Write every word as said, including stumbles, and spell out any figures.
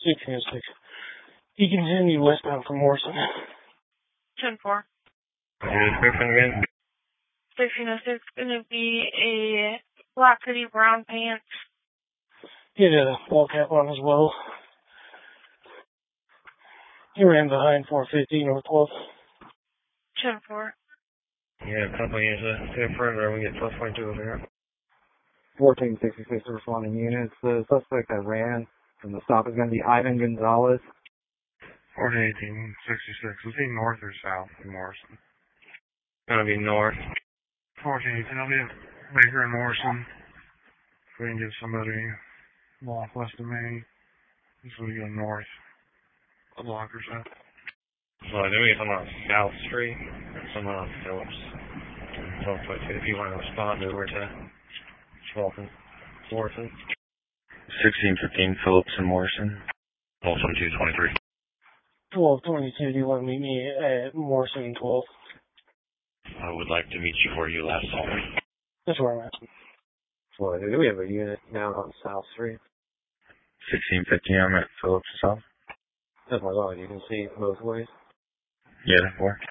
sixteen oh six. You continue westbound from Morrison. ten four. Description again? sixteen oh six, gonna be a black hoodie, brown pants. He had a ball cap on as well. He ran behind four fifty North twelfth. ten four. Yeah, a couple units uh, to the perimeter. We get plus twenty-two over here. fourteen sixty-six responding units. The suspect that ran from the stop is going to be Ivan Gonzalez. fourteen eighteen sixty-six. Is he north or south of Morrison? Gonna be north. fourteen eighteen, I'll be right here in Morrison. If we can get somebody walk west of me, this will go north. A block or so. So then we get someone on South Street and someone on Phillips. twelve twenty-two, if you want to respond over to Walton, Morrison. sixteen fifteen Phillips and Morrison. twelve twenty-two twenty-three. twelve twenty-two, do you want to meet me at Morrison and twelve? I would like to meet you where you last saw me. That's where I'm at. Well, do we have a unit down on South Street? sixteen fifteen, I'm at Phillips South. That's my line. You can see both ways. Yeah, that works.